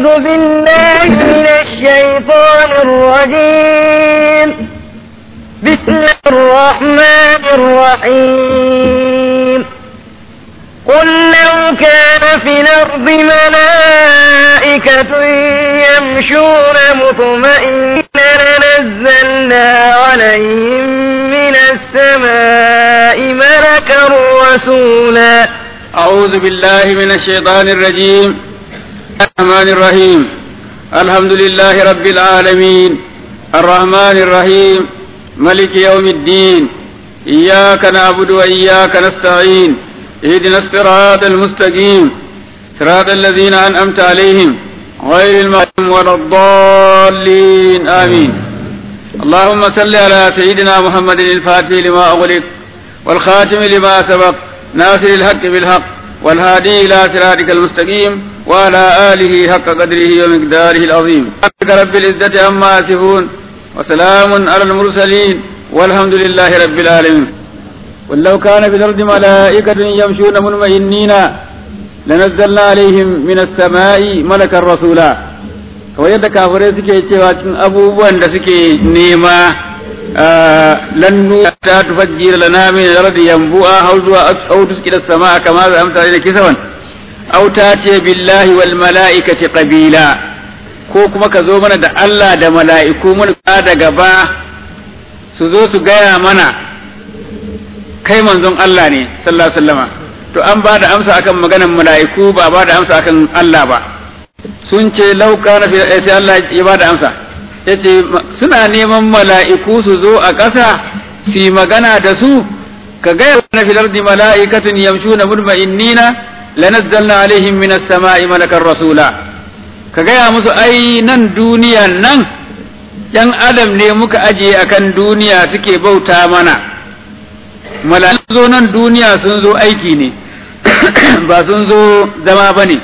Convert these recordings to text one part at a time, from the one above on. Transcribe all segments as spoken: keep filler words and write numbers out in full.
أعوذ بالله من الشيطان الرجيم. بسم الله الرحمن الرحيم. قل لو كان في الأرض ملائكة يمشون مطمئنين لنزلنا عليهم من السماء ملكا رسولا. أعوذ بالله من الشيطان الرجيم. الرحمن الرحيم. الحمد لله رب العالمين الرحمن الرحيم ملك يوم الدين. إياك نعبد وإياك نستعين. اهدنا الصراط المستقيم صراط الذين أنعمت عليهم غير المغضوب ولا الضالين آمين. اللهم صل على سيدنا محمد الفاتح لما أغلق والخاتم لما سبق ناصر الحق بالحق والهادي إلى صراطك المستقيم وعلى آله حق قدره ومقداره العظيم. رب العزة عما يصفون وسلام على المرسلين والحمد لله رب العالمين. ولو كان في الأرض ملائكة يمشون مطمئنين لنزلنا عليهم من السماء ملكا رسولا. kawai yadda kafirai suke cewa cikin abubuwan da suke nema lan ta tufajjira lana min al-ardi yanbu'a aw zuwa aw tusqita as-samaa kama zamta ila kisawan aw tati billahi wal mala'ikati qabila, ko kuma ka zo mana da Allah da mala'iku mun da gaba su zo su gaya mana kai manzon Allah ne sallallahu alaihi wasallama. To an ba da amsa akan maganar mala'iku ba ba da amsa akan Allah ba. Sun ce lauka na fi sai Allah ya ba da amsa yace suna neman mala'iku su zo a ƙasa su yi magana da su. ka gaya na fil ardi mala'ikatun yamshuna mutma'innina lanazzalna alaihim minas sama'i malakan rasula. ka gaya musu ai nan duniyan nan yan adam ne muka ajiye akan duniya suke bauta mana. mala'iku zo nan duniya sun zo aiki ne ba sun zo zama bane.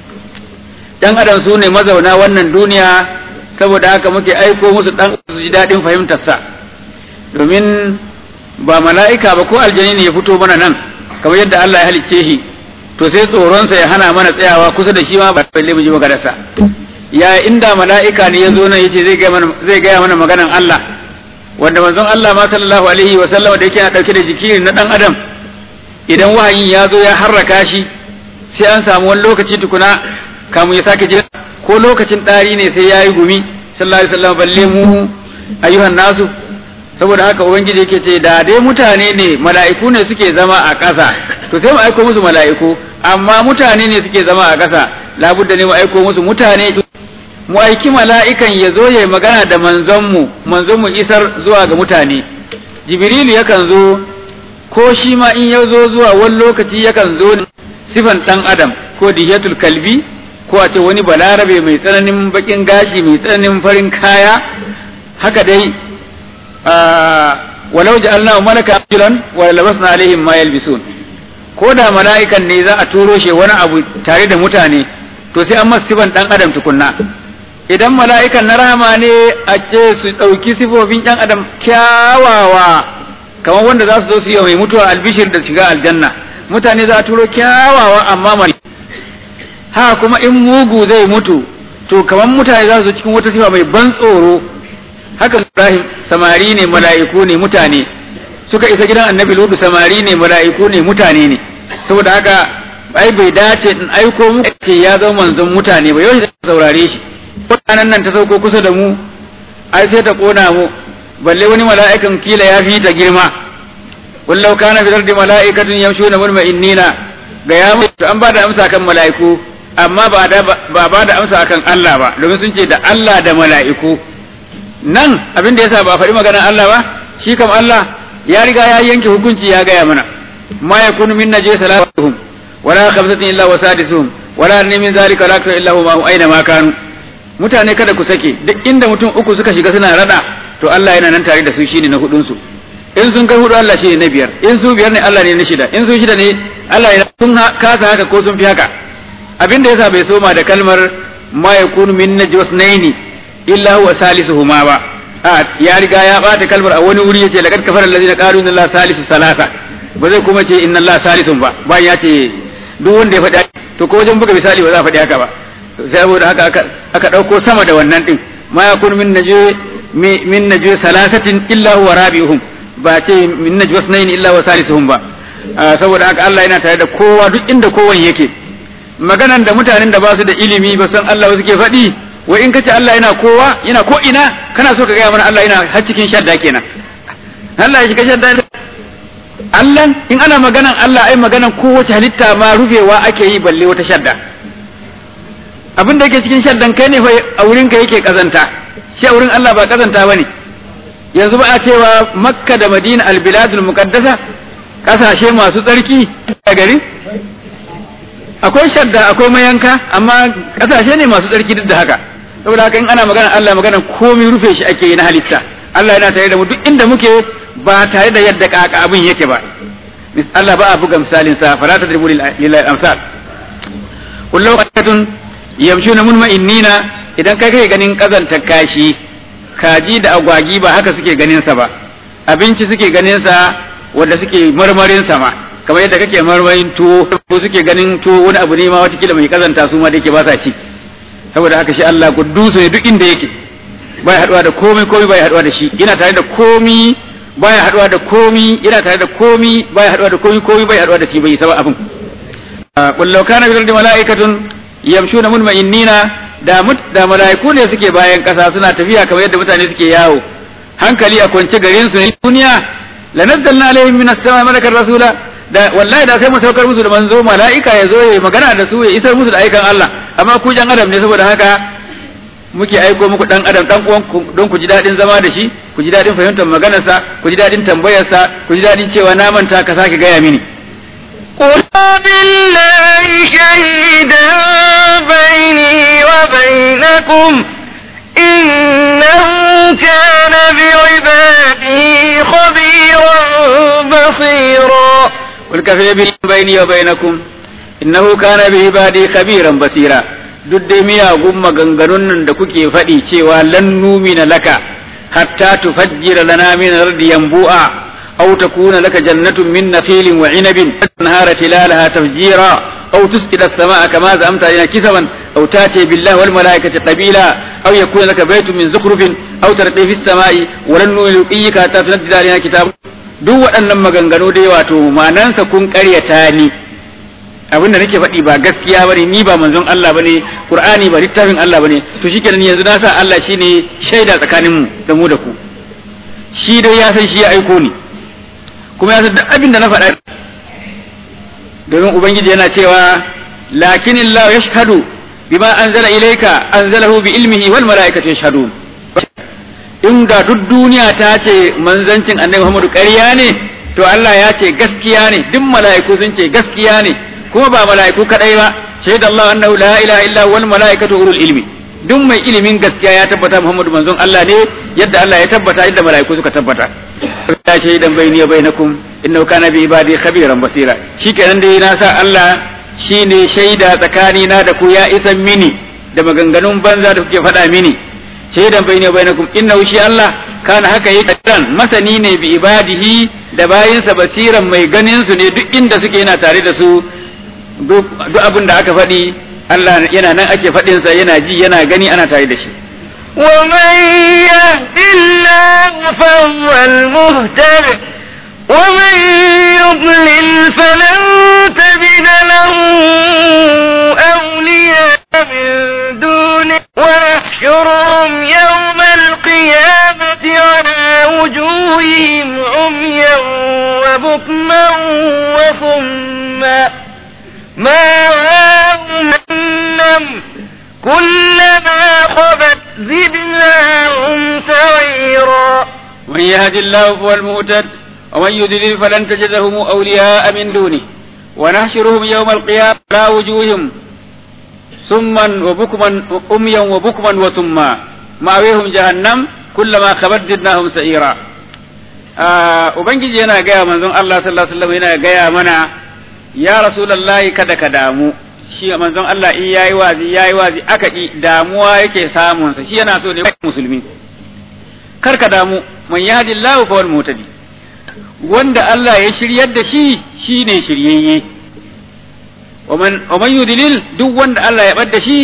dan adam su ne mazauna wannan duniya, saboda haka muke aiko musu dan su ji dadin fahimtar sa. domin ba mala'ika ba ko aljani ne ya fito mana nan kamar yadda Allah ya halicce shi, to sai tsoron sa ya hana mana tsayawa kusa da shi ma ba balle mu ji maganar sa. ya inda mala'ika ne ya zo nan yace zai ga mana zai ga mana maganar Allah, wanda manzon Allah ma sallallahu alaihi wa sallam da yake na dauke da jiki na dan adam, idan wahayin ya zo ya harraka shi sai an samu wani lokaci tukuna kamun ya sake jira, ko lokacin ɗari ne sai ya yi gumi sallallahu alaihi wasallam balle mu ayyuhan nasu. saboda haka ubangiji yake ce da dai mutane ne mala'iku ne suke zama a ƙasa to sai mu aiko musu mala'iku, amma mutane ne suke zama a ƙasa labudda ne mu aiko musu mutane. mu aiki mala'ikan ya zo ya yi magana da manzon mu manzon mu isar zuwa ga mutane. jibrilu yakan zo, ko shi ma in ya zo zuwa wani lokaci yakan zo sifan ɗan adam ko dihiyatul kalbi, ko a ce wani balarabe mai tsananin bakin gashi mai tsananin farin kaya. haka dai walau ja'alna malaka ajilan wa labasna alaihim ma yalbisun. ko da mala'ikan ne za a turo shi wani abu tare da mutane to sai an masa sifan dan adam tukunna. idan mala'ikan na rahama ne a ce su dauki sifofin dan adam kyawawa kamar wanda za su zo su yi mai mutuwa albishir da shiga aljanna. mutane za a turo kyawawa amma ha kuma in mugu zai mutu to kaman mutane za su cikin wata sifa mai ban tsoro. haka Ibrahim samari ne mala'iku ne mutane, suka isa gidan annabi Lutu samari ne mala'iku ne mutane ne. saboda haka ai bai dace in aiko mu ce ya zama manzon mutane ba, yau da saurare shi. wannan nan ta sauko kusa da mu ai sai ta kona mu, balle wani mala'ikan kila ya fi ta girma. wallau kana fil ardi mala'ikatun yamshuna mutma'innina ga ya mu an ba da amsa kan mala'iku, amma ba da ba ba da amsa akan Allah ba, domin sun ce da Allah da mala'iku. nan abin da yasa ba faɗi maganar Allah ba, shi kam Allah ya riga ya yanke hukunci ya gaya mana ma yakunu min najis salatuhum wala khamsatin illa wasadisuhum wala min zalika la ilaha illa huwa aina ma kanu. mutane kada ku sake, duk inda mutum uku suka shiga suna rada to Allah yana nan tare da su, shine na hudun su. in sun kai hudu Allah shine na biyar, in su biyar ne Allah ne na shida, in su shida ne Allah ne sun kasa haka ko sun fi haka. abinda yasa bai soma da kalmar ma yakunu min najwasnaini illa huwa salisuhuma ba, a ya riga ya bata kalmar a wani wuri yace laqad kafara allazina qalu inna allaha salisu salasa, ba zai kuma ce inna allaha salisun ba bayan ya ce duk wanda ya faɗi to ko wajen buga misali ba za a faɗi haka ba. saboda haka aka aka dauko sama da wannan din ma yakun min najwa min najwa salasatin illa huwa rabi'uhum ba ce min najwa sunayn illa wa salisuhum ba saboda haka Allah yana tare da kowa duk inda kowan yake maganan da mutanen da ba su da ilimi ba san Allah suke faɗi wai in kace Allah yana kowa yana ko ina kana so ka ga mana Allah yana har cikin shadda kenan Allah ya shiga shadda Allah in ana maganan Allah ai maganan kowace halitta ma rufewa ake yi balle wata shadda abin da yake cikin shaddan kai ne a wurin ka yake kazanta shi a wurin Allah ba kazanta bane yanzu ba a cewa Makka da Madina albiladul muqaddasa kasashe masu tsarki a gari akwai shadda akwai mayanka amma kasashe ne masu tsarki duk da haka saboda haka in ana magana Allah magana komai rufe shi ake yi na halitta Allah yana tare da mu duk inda muke ba tare da yadda kaka abin yake ba Allah ba a buga misalin sa fala tadribu lil amsal kullu qatun yamshuna munma'innina idan kai kai ganin kazantar kashi kaji da agwagi ba haka suke ganin sa ba abinci suke ganin sa wanda suke marmarin sa ma kamar yadda kake marmarin tuwo ko suke ganin tuwo wani abu ne ma wata kila mai kazanta su ma da yake ba sa ci saboda haka shi Allah kuddusu ne duk inda yake bai haduwa da komai komai bai haduwa da shi ina tare da komai bai haduwa da komai ina tare da komai bai haduwa da komai komai bai haduwa da shi bai saba abin qul law kana bil ardi malaikatun yamshuna munma'innina da mut da malaiku ne suke bayan kasa suna tafiya kamar yadda mutane suke yawo hankali a kwance garin su ne duniya lanazzalna alaihim minas samai malakan rasula da wallahi da sai mu saukar musu da manzo mala'ika ya zo ya magana da su ya isar musu da aikan Allah amma ku jan adam ne saboda haka muke aiko muku dan adam dan uwan ku don ku ji dadin zama da shi ku ji dadin fahimtar maganar sa ku ji dadin tambayar sa ku ji dadin cewa na manta ka sake gaya mini قل بالله شهيدا بيني وبينكم إنه كان بعباده خبيرا بصيرا قل كفى بالله بيني وبينكم إنه كان بعباده خبيرا بصيرا duk dai miyagun maganganun nan da kuke faɗi cewa lan numina laka hatta tufajjira lana min ardi yanbu'a aw takuna laka jannatun min nakhilin wa 'inabin tanhara tilalaha tafjira aw tusqita as-samaa'a kama za'amta ila kisaban aw tati billahi wal malaikati qabila aw yakuna laka baytun min zukhrufin aw tarqi fis samaa'i wa lan nu'ika hatta tunzila alaina kitab duk waɗannan maganganu dai wato ma'anansa kun ƙaryata ni abinda nake faɗi ba gaskiya bane ni ba manzon Allah bane Qur'ani ba littafin Allah bane to shikenan yanzu na sa Allah shine shaida tsakanin mu da mu da ku shi dai ya san shi ya aiko ni kuma ya san duk abinda na faɗa domin ubangiji yana cewa lakinillahu yashhadu bima anzala ilayka anzalahu bi ilmihi wal malaikatu yashhadun in ga duk duniya ta ce manzancin Annabi Muhammadu ƙarya ne to Allah ya ce gaskiya ne duk mala'iku sun ce gaskiya ne kuma ba mala'iku kadai ba shaida Allah annahu la ilaha illa wal malaikatu ulul ilmi duk mai ilimin gaskiya ya tabbata Muhammadu manzon Allah ne yadda Allah ya tabbata yadda mala'iku suka tabbata ya shaidan bayni wa bainakum innahu kana bi ibadi khabiran basira shikenan dai na sa Allah shine shaida tsakani na da ku ya isan mini da maganganun banza da kuke faɗa mini shaidan bayni wa bainakum innahu shi Allah kana haka yake dan masani ne bi ibadihi da bayinsa basiran mai ganin su ne duk inda suke yana tare da su duk abin da aka faɗi Allah yana nan ake faɗinsa yana ji yana gani ana tare da shi ومن يهد الله فهو المهتد ومن يضلل فلن تجد له أولياء من دونه ونحشرهم يوم القيامة على وجوههم عميا وبكما وصما ماواهم جهنم كلما خبت زدناهم سعيرا من يهد الله فهو المهتد ومن يضلل فلن تجد لهم أولياء من دونه ونحشرهم يوم القيامة على وجوههم سما وبكما أميا وبكما وصما مأويهم جهنم كلما خبت زدناهم سعيرا ubangiji yana gaya manzon Allah sallallahu alaihi wasallam yana gaya mana ya rasulullahi kada ka damu shi manzon Allah in yayi wazi yayi wazi aka ki damuwa yake samun sa shi yana so ne musulmi kar ka damu man yahdillahu fa wal mutadi wanda Allah ya shiryar da shi shine shiryayye wa man wa man yudlil duk wanda Allah ya bar da shi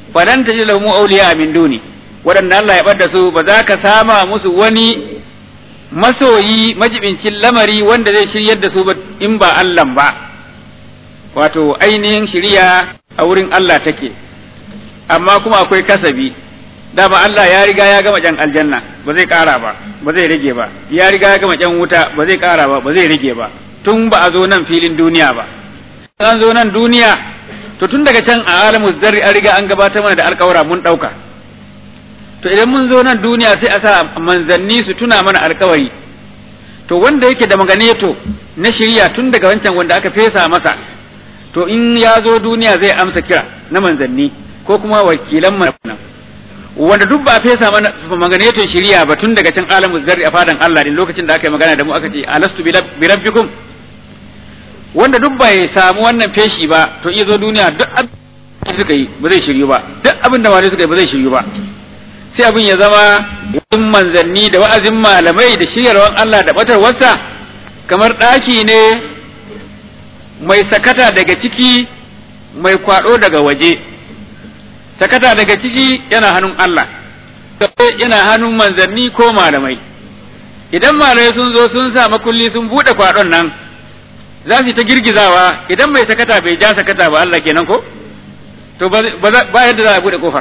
falan tajid lahum awliya min duni wadanda Allah ya bar da su ba za ka sama musu wani masoyi majibincin lamari wanda zai shiryar da su ba in ba Allah ba wato ainihin shiriya a wurin Allah take amma kuma akwai kasabi dama Allah ya riga ya gama jan aljanna ba zai kara ba ba zai rage ba ya riga ya gama jan wuta ba zai kara ba ba zai rage ba tun ba a zo nan filin duniya ba an zo nan duniya to tun daga can a alamu zarri an riga an gabatar mana da alƙawara mun ɗauka to idan mun zo nan duniya sai a sa manzanni su tuna mana alƙawari to wanda yake da maganeto na shirya tun daga wancan wanda aka fesa masa to in ya zo duniya zai amsa kira na manzanni ko kuma wakilan mana wanda duk ba fesa mana maganeto shirya ba tun daga can alamu zarri a fadan Allah din lokacin da aka yi magana da mu aka ce alastu bi rabbikum wanda duk bai samu wannan feshi ba to iya zo duniya duk abin suka yi ba zai shiryu ba duk abin da wani suka yi ba zai shiryu ba sai abin ya zama yin manzanni da wa'azin malamai da shiryarwan Allah da batarwarsa kamar ɗaki ne mai sakata daga ciki mai kwaɗo daga waje sakata daga ciki yana hannun Allah yana hannun manzanni ko malamai idan malamai sun zo sun sa makulli sun buɗe kwaɗon nan za su yi ta girgizawa idan mai sakata bai ja sakata ba Allah kenan ko to ba yadda za a bude kofar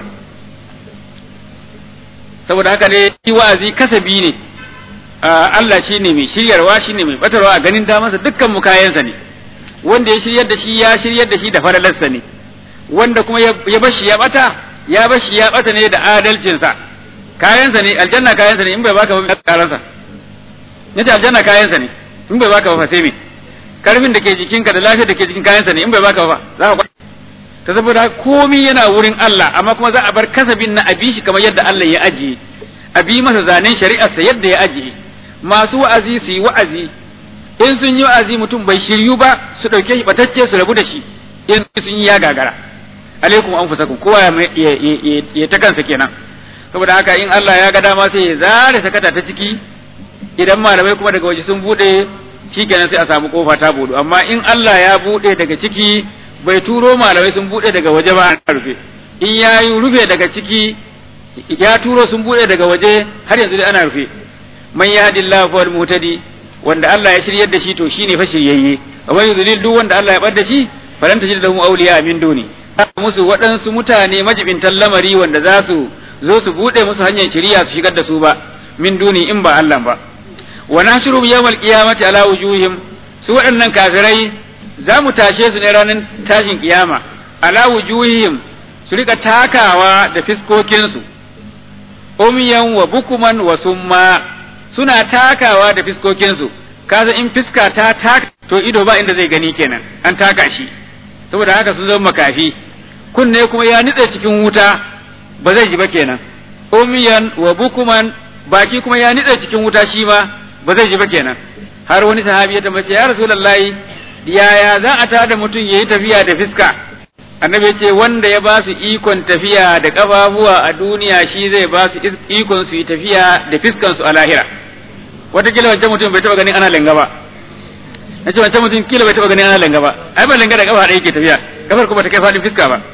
saboda haka ne shi wa'azi kasabi ne Allah shine mai shiryarwa shine mai batarwa a ganin damansa dukkan mu kayansa ne wanda ya shiryar da shi ya shiryar da shi da faralarsa ne wanda kuma ya bashi ya bata ya bashi ya bata ne da adalcinsa kayansa ne aljanna kayansa ne in bai baka ba karansa nace aljanna kayansa ne in bai baka ba sai me karfin da ke jikinka da lafiyar da ke jikin kayansa ne in bai baka ba za ka ta saboda komai yana wurin Allah amma kuma za a bar kasabin na abi shi kamar yadda Allah ya ajiye abi masa zanen shari'arsa yadda ya ajiye masu wa'azi su yi wa'azi in sun yi wa'azi mutum bai shiryu ba su dauke shi batacce su rabu da shi in sun yi ya gagara alaikum anfusakum kowa ya ya ta kansa kenan saboda haka in Allah ya ga dama sai ya zare sakata ta ciki idan malamai kuma daga waje sun bude shikenan sai a samu kofa ta budu amma in Allah ya bude daga ciki bai turo malamai sun bude daga waje ba an rufe in yayi rufe daga ciki ya turo sun bude daga waje har yanzu dai ana rufe man yahdillahu fawal muhtadi wanda Allah ya shiryar da shi to shine fa shiryayye wa yudlil duk wanda Allah ya bar da shi falan tajid lahum awliya min duni musu waɗansu mutane majibintan lamari wanda za su zo su bude musu hanyar shiriya su shigar da su ba min duni in ba Allah ba wa nashrum yawmal qiyamati ala wujuhim su waɗannan kafirai za mu tashe su ne ranar tashin kiyama ala wujuhihim su rika takawa da fiskokinsu umyan wa bukuman wa summa suna takawa da fiskokinsu kaza in fiska ta taka to ido ba inda zai gani kenan an taka shi saboda haka sun zama makafi kunne kuma ya nitse cikin wuta ba zai ji ba kenan umyan wa bukuman baki kuma ya nitse cikin wuta shi ma ba zai ji ba kenan har wani sahabi ya tambace ya rasulullahi yaya za a tada mutum yayi tafiya da fiska annabi ce wanda ya ba su ikon tafiya da kafafuwa a duniya shi zai ba su ikon su yi tafiya da fiskan su a lahira wata kila wancan mutum bai taba ganin ana langa ba nace wancan mutum kila bai taba ganin ana langa ba ai ba langa da kafa da yake tafiya kafar kuma ta kai fadin fiska ba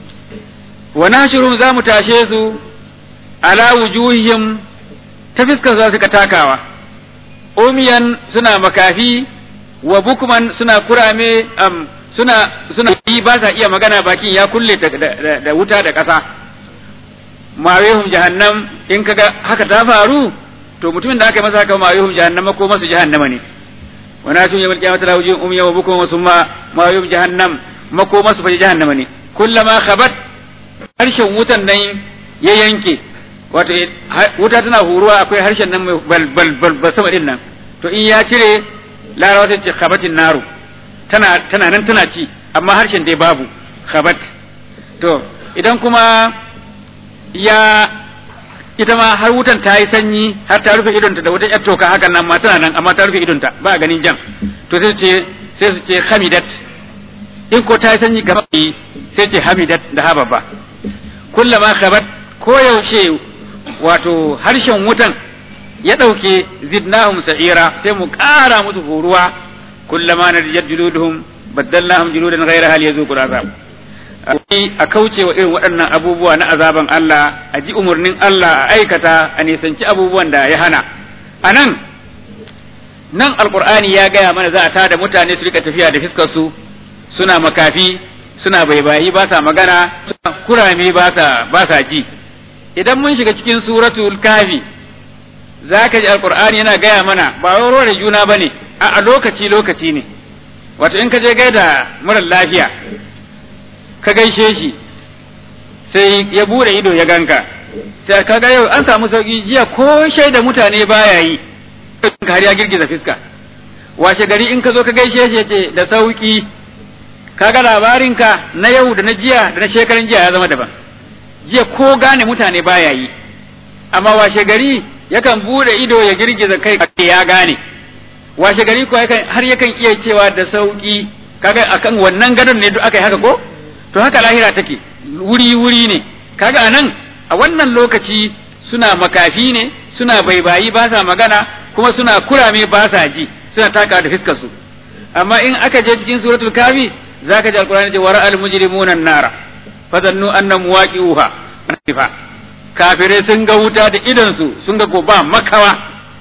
wa nashrum za mu tashe su ala wujuhihim ta fiskar za su ka takawa umiyan suna makafi wa bukman suna kurame am suna suna yi ba sa iya magana bakin ya kulle da, da, da wuta da ƙasa mawehum jahannam in kaga haka ta faru to mutumin da aka yi masa haka mawehum jahannam ko masu jahannama ne wa na tun yawmal qiyamati la wujun umya wa bukman wa summa mawehum jahannam mako masu fa jahannama ne kullama khabat harshen wutan nan ya yanke wato wuta tana huruwa akwai harshen nan bal bal bal, bal sama din nan to in ya cire larawa ta ce khabatin naru tana tana nan tana ci amma harshen dai babu khabat to idan kuma ya ita ma har wutan ta yi sanyi har ta rufe idonta da wata yar toka hakan nan ma tana nan amma ta rufe idonta ba ganin jan to sai ce sai su ce hamidat in ko ta yi sanyi gaba sai ce hamidat da hababa kullama khabat ko yaushe wato harshen wutan ya dauke zidnahum sa'ira sai mu kara musu horuwa kullama nadjad juluduhum baddalnahum juludan ghayraha liyazuqul azab a kauce wa irin waɗannan abubuwa na azaban Allah, a ji umarnin Allah a aikata, a nisanci abubuwan da ya hana. A nan, nan Alƙur'ani ya gaya mana za a tada mutane su rika tafiya da fiskar su suna makafi, suna baibayi ba sa magana, suna kurame ba sa ba sa ji. Idan mun shiga cikin suratul Kahfi, za ka ji Alƙur'ani yana gaya mana ba wai da juna bane, a lokaci lokaci ne. Wato in ka je gaida mara lafiya ka gaishe shi sai ya bude ido ya ganka, sai kaga yau an samu sauki, jiya ko shaida mutane baya yi har ya girgiza fiska. Washe gari in ka zo ka gaishe shi ce da sauki, kaga labarinka na yau da na jiya da na shekaran jiya ya zama daban. Jiya ko gane mutane baya yi, amma washe gari yakan bude ido ya girgiza kai ya gane. Washe gari ko har yakan iya cewa da sauki, kaga akan wannan gadon ne duk aka yi haka ko? To haka lahira take, wuri wuri ne. Kaga anan a wannan lokaci suna makafi ne, suna baibayi ba sa magana, kuma suna kurame ba sa ji, suna taka da fiskar su. Amma in aka je cikin suratul Kahfi zaka ji Alqur'ani ce wara'al mujrimuna an-nara fadannu anna muwaqi'uha. Kafirai sun ga wuta da idon su, sun ga ko ba makawa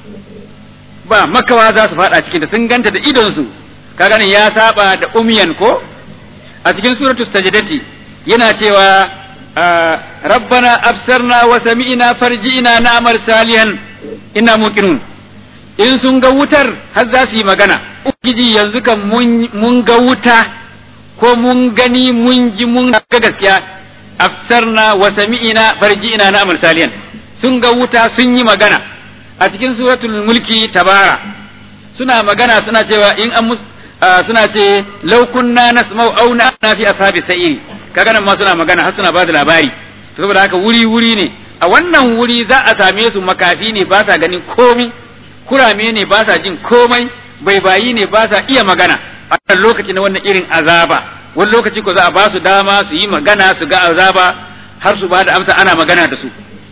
ba makawa za su fada cikin ta, sun ganta da idon su. Kaga nan ya saba da umyan ko a cikin suratul sajdati yana cewa rabbana absarna wa sami'na farji'na na'mal salihan inna muqinun. In sun ga wutar har za su yi magana, ubangiji yanzu kan mun ga wuta ko mun gani mun ji mun ga gaskiya. Absarna wa sami'na farji'na na'mal salihan, sun ga wuta sun yi magana. A cikin suratul mulki tabara suna magana suna cewa in an suna ce law kunna nasma'u aw na'na fi ashabi sa'iri. Kaga nan ma suna magana har suna ba da labari. Saboda haka wuri wuri ne, a wannan wuri za a same su makafi ne ba sa ganin komai, kurame ne ba sa jin komai, baibayi ne ba sa iya magana. A wannan lokaci na wannan irin azaba, wani lokaci ko za a ba su dama su yi magana su ga azaba har su ba da amsa ana magana da su.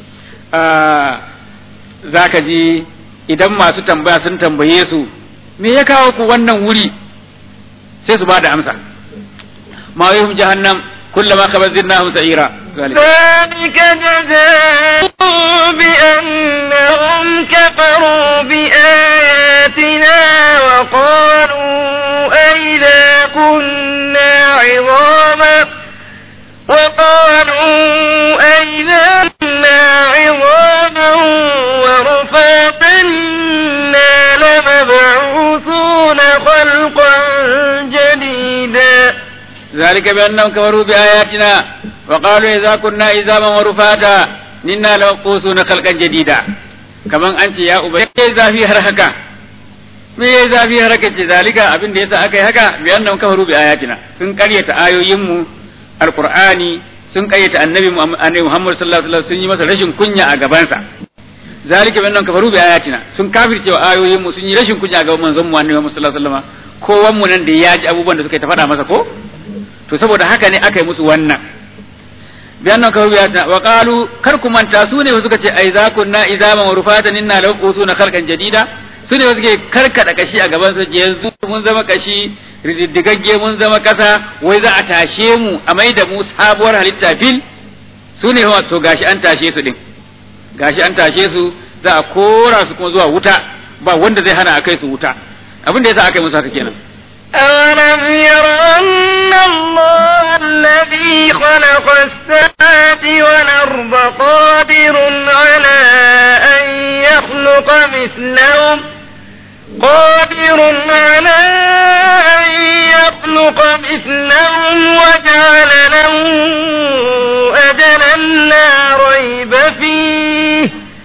Za ka ji idan masu tambaya sun tambaye su me ya kawo ku wannan wuri, sai su ba da amsa ma yahum jahannam kullama khabaznahum sa'ira. ذلك جزاؤهم بأنهم كفروا بآياتنا وقالوا أئذا كنا عظاما وقالوا أئذا كنا عظاما ورفاتا إنا لمبعوثون خلقا جديدا. ذلك بأنهم كفروا بآياتنا وقالوا إذا كنا عظاما ورفاتا إنا لمبعوثون خلقا جديدا. كمان أنت يا أبي إذا في حركة me ya zafi haraka ce zalika abin da yasa aka yi haka bi annam kafaru bi ayatina, sun karyata ayoyin mu alqur'ani, sun karyata annabi annabi Muhammad sallallahu alaihi wasallam, sun yi masa rashin kunya a gaban sa. Zalika bi annam kafaru bi ayatina, sun kafirce wa ayoyin mu, sun yi rashin kunya a gaban manzon mu annabi Muhammad sallallahu alaihi wasallam. Kowan mu nan da ya ji abubuwan da suka ta faɗa masa ko to saboda haka ne aka yi musu wannan. Bi annam kafaru bi ayatina wa qalu kar ku manta su ne suka ce ai za kunna izaman wa rufatan inna lahu qusuna khalqan jadida. Su ne suke karkada kashi a gaban su, yanzu mun zama kashi rididdigagge, mun zama kasa, wai za a tashe mu a mai da mu sabuwar halitta fil. Su ne to gashi an tashe su din, gashi an tashe su za a kora su kuma zuwa wuta, ba wanda zai hana a kai su wuta. Abin da yasa aka yi musu haka kenan. أَوَلَمْ يَرَوْا أَنَّ اللَّهَ الَّذِي خَلَقَ السَّمَاوَاتِ وَالْأَرْضَ قَادِرٌ عَلَىٰ أَن يَخْلُقَ مِثْلَهُمْ قادر على أن يخلق مثلهم وجعل له أجلا لا ريب فيه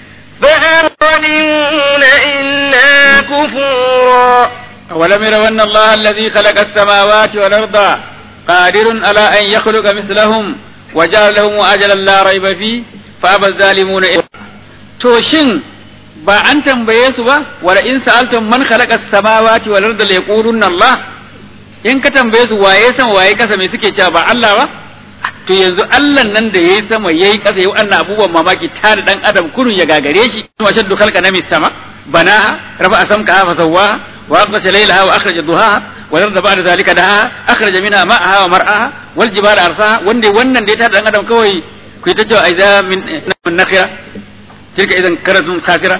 فأظلمون إلا كفورا. أولم يروا أن الله الذي خلق السماوات والأرض قادر على أن يخلق مثلهم وجعل لهم أجلا لا ريب فيه فأبى الظالمون إلا توشن ba an tambaye su ba wala in sa'altum man khalaqa as-samawati wal arda la yaquluna Allah, in ka tambaye su waye sama waye kasa me suke cewa ba Allah ba. To yanzu Allah nan da yayi sama yayi kasa yayi wannan abubuwan mamaki tare dan adam kurun ya gagare shi. Wa shaddu khalqa namis sama banaha rafa asamka fa sawwaha wa aqsha laylaha wa akhraja duhaha wal arda ba'da zalika daha akhraja minha ma'aha wa mar'aha wal jibala arsaha wanda wannan da ya tada dan adam kawai ku ta cewa aiza min nakhira tilka idan karatun khasira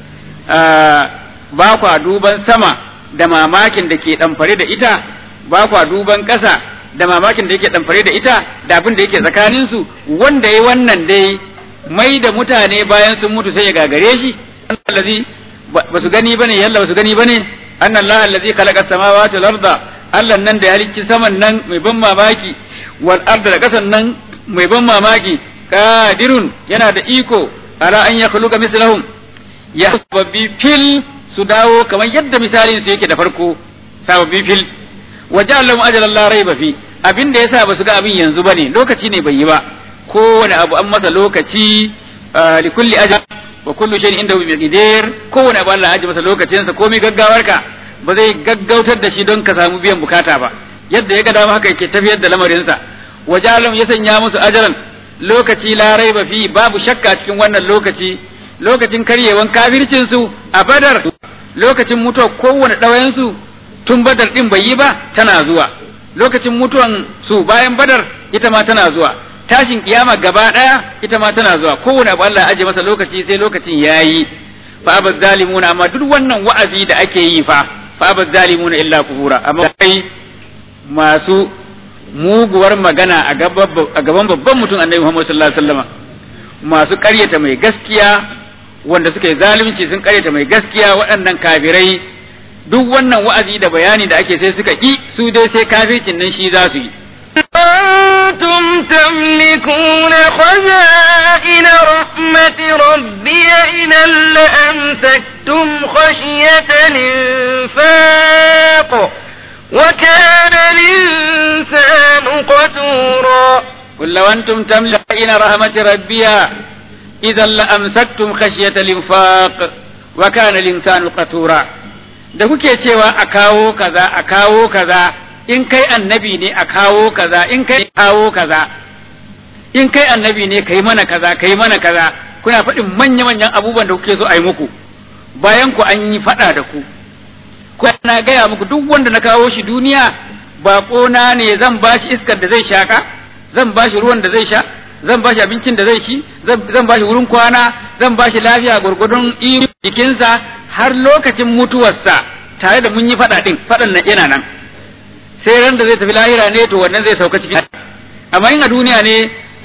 ba kwa duban sama da mamakin da ke damfare da ita ba kwa duban kasa da mamakin da yake damfare da ita da abin da yake tsakanin su wanda yayi wannan dai mai da mutane bayan sun mutu sai ya gagare shi allazi ba su gani bane yalla ba su gani bane anna allah allazi khalaqa samawati wal arda allah nan da ya halicci saman nan mai ban mamaki wal arda da kasan nan mai ban mamaki qadirun yana da iko ala an yakhluqa mislahum ya sabbi fil su dawo kamar yadda misalin su yake da farko sabbi fil waja'alahum ajalan la rayba fi abin da yasa ba su ga abin yanzu bane lokaci ne bai yi ba kowane abu an masa lokaci li kulli ajal wa kullu shay'in indahu bi miqdar kowane abu Allah aje masa lokacin sa komai gaggawarka ba zai gaggautar da shi don ka samu biyan bukata ba yadda ya ga dama haka yake tafiyar da lamarin sa wajalum ya sanya musu ajalan lokaci la raiba fi babu shakka cikin wannan lokaci lokacin karyewan kafircin su a badar lokacin mutuwa kowane dawayen su tun badar din bai yi ba tana zuwa lokacin mutuwan su bayan badar ita ma tana zuwa tashin kiyama gaba daya ita ma tana zuwa kowane abu Allah ya aje masa lokaci sai lokacin yayi fa abaz zalimuna amma duk wannan wa'azi da ake yi fa fa abaz zalimuna illa kufura amma kai masu muguwar magana a gaban babban mutum annabi Muhammad sallallahu alaihi wasallam masu ƙaryata mai gaskiya wanda suka yi zalunci sun ƙaryata mai gaskiya waɗannan kafirai duk wannan wa'azi da bayani da ake sai suka ki su dai sai kafircin nan shi za su yi أنتم تملكون خزائن رحمة ربي إذا لأمسكتم خشية الإنفاق وكان الإنسان قتورا قل لو أنتم تملكون رحمة ربي إذا لأمسكتم خشية الإنفاق وكان الإنسان قتورا da kuke cewa a kawo kaza a kawo kaza in kai annabi ne a kawo kaza in kai kawo kaza in kai annabi ne kai mana kaza kai mana kaza kuna faɗin manya-manyan abubuwan da kuke so a yi muku bayan ku an yi faɗa da ku ko na gaya muku duk wanda na kawo shi duniya baƙo na ne zan bashi iskar da zai shaka zan bashi ruwan da zai sha zan bashi abincin da zai ci zan bashi wurin kwana zan bashi lafiya gurgudun iri jikinsa har lokacin mutuwarsa tare da mun yi faɗa ɗin faɗan nan yana nan sai ran da zai tafi lahira ne to wannan zai sauka cikin amma in a duniya ne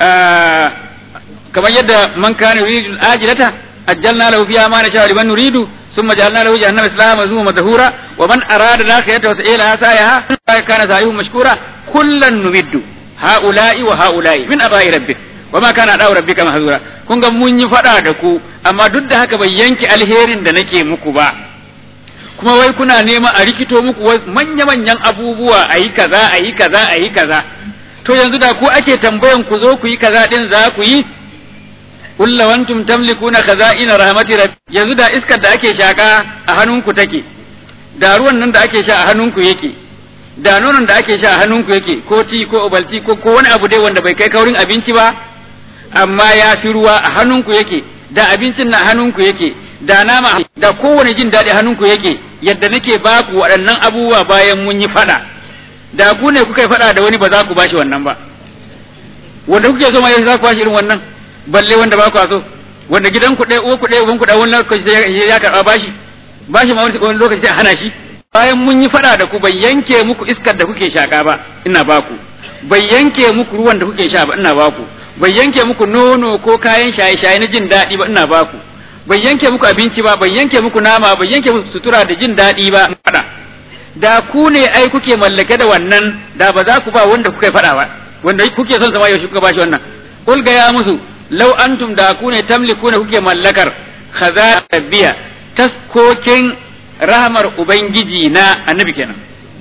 kamar yadda man kana yuridu ajilata ajjalna lahu fiha ma nasha liman nuridu thumma ja'alna lahu jahannama islaman mazmuma madhura wa man arada al-akhirata wa sa'ila sayaha kana sa'yuhu mashkura kullan numiddu haula'i wa haula'i min abai rabbik wa ma kana da'u rabbika mahzura kun ga mun yi fada da ku amma duk da haka bai yanki alherin da nake muku ba kuma wai kuna nema a rikito muku manya manyan abubuwa ayi kaza ayi kaza ayi kaza to yanzu da ku ake tambayan ku zo ku yi kaza din za ku yi qul law antum tamlikuna khaza'ina rahmati rabbi yanzu da iskar da ake shaka a hannunku take da ruwan nan da ake sha a hannunku yake da nonon da ake sha a hannunku yake ko ti ko obalti ko ko wani abu dai wanda bai kai kaurin abinci ba amma ya fi ruwa a hannunku yake da abincin na hannunku yake da nama da kowane jin daɗi hannunku yake yadda nake ba ku waɗannan abubuwa bayan mun yi faɗa da ku ne kuka yi faɗa da wani ba za ku bashi wannan ba wanda kuke so ma yanzu za ku bashi irin wannan balle wanda ba ku so wanda gidan ku ɗaya uwa ku ɗaya uban ku ɗaya wani lokaci ya karɓa bashi bashi ma wani lokaci sai hana shi bayan mun yi faɗa da ku bai yanke muku iskar da kuke shaka ba ina ba ku bai yanke muku ruwan da kuke sha ba ina ba ku bai yanke muku nono ko kayan shaye-shaye na jin daɗi ba ina ba ku bai yanke muku abinci ba bai yanke muku nama bai yanke muku sutura da jin daɗi ba faɗa da ku ne ai kuke mallake da wannan da ba za ku ba wanda kuka faɗa ba wanda kuke son sama yaushe kuka bashi wannan kul ga ya musu law antum da ku ne tamlikuna kuke mallakar khaza rabbiya taskokin rahmar ubangiji na annabi kenan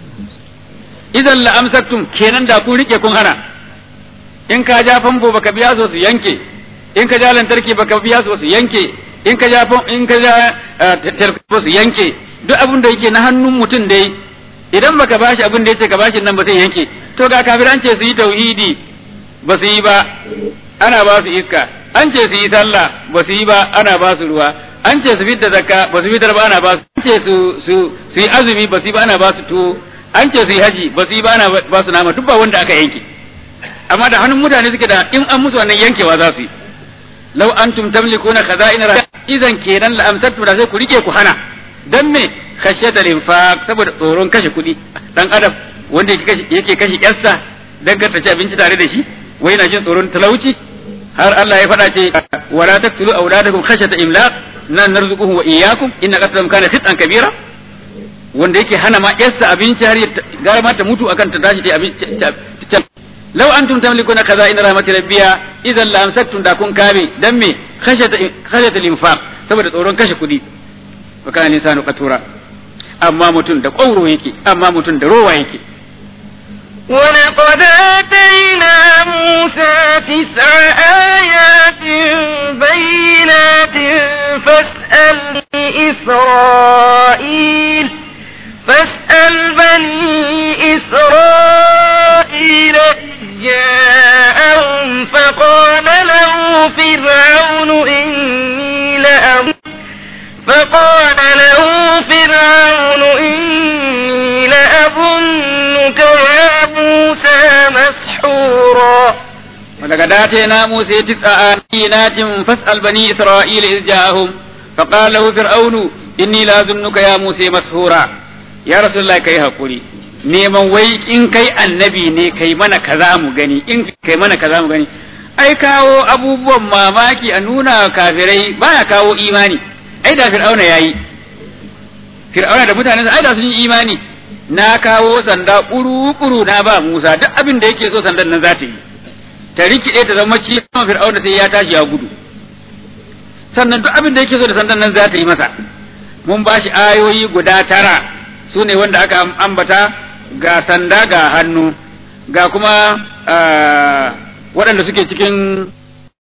idan la amsaktum kenan da ku rike kun hana in ka ja famfo baka biya su su yanke in ka ja lantarki baka biya su su yanke in ka ja in ka ja telefon su yanke duk abin da yake na hannun mutum dai idan baka bashi abin da yace ka bashi nan ba sai yanke to ga kafiran ce su yi tauhidi ba su yi ba ana ba su iska an ce su yi sallah ba su yi ba ana ba su ruwa an ce su fitar zakka ba su fitar ba ana ba su an ce su su su yi azumi ba su yi ba ana ba su tuwo an ce su yi haji ba su yi bana ba su nama duk ba wanda aka yanke amma da hannun mutane suke da in an musu wannan yankewa za su yi law antum tamlikuna khaza'ina idan kenan la amsatu da sai ku rike ku hana dan me khashyatal infaq saboda tsoron kashe kuɗi dan adam wanda yake kashe yake kashe yarsa dan ta ci abinci tare da shi wai yana jin tsoron talauci har Allah ya faɗa ce wala taqtulu awladakum khashyata imlaq nan narzuquhum wa iyyakum inna qatlahum kana khit'an kabira wanda yake hana ma yarsa abinci har gara ma ta mutu akan ta tashi ta abinci law antum tamlikuna khaza'ina rahmatir rabbiya idan la amsaktum da kun kame dan me khashyata khashyata al-infaq saboda tsoron kashe kudi wa kana insanu qatura amma mutun da kauro yake amma mutun da rowa yake ولقد آتينا موسى تسع آيات بينات فاسأل إسرائيل فاسأل بني إسرائيل جاءهم فقال له فرعون إني لأظن فقال له فرعون إني لأظنك يا موسى مسحورا ولقد آتينا موسى تسع آيات فاسأل بني إسرائيل إذ جاءهم فقال له فرعون إني لأظنك يا موسى مسحورا يا رسول الله كي هقولي neman wai in kai annabi ne kai mana kaza mu gani in kai mana kaza mu gani ai kawo abubuwan mamaki a nuna kafirai baya kawo imani ai da fir'auna yayi fir'auna da mutanen sa ai da sun yi imani na kawo sanda kuru-kuru na ba Musa duk abin da yake so sandan nan za ta yi ta rikide ta zama ci fir'auna sai ya tashi ya gudu sannan duk abin da yake so da sandan nan za ta yi masa mun ba shi ayoyi guda tara su ne wanda aka ambata ga sanda ga hannu ga kuma waɗanda suke cikin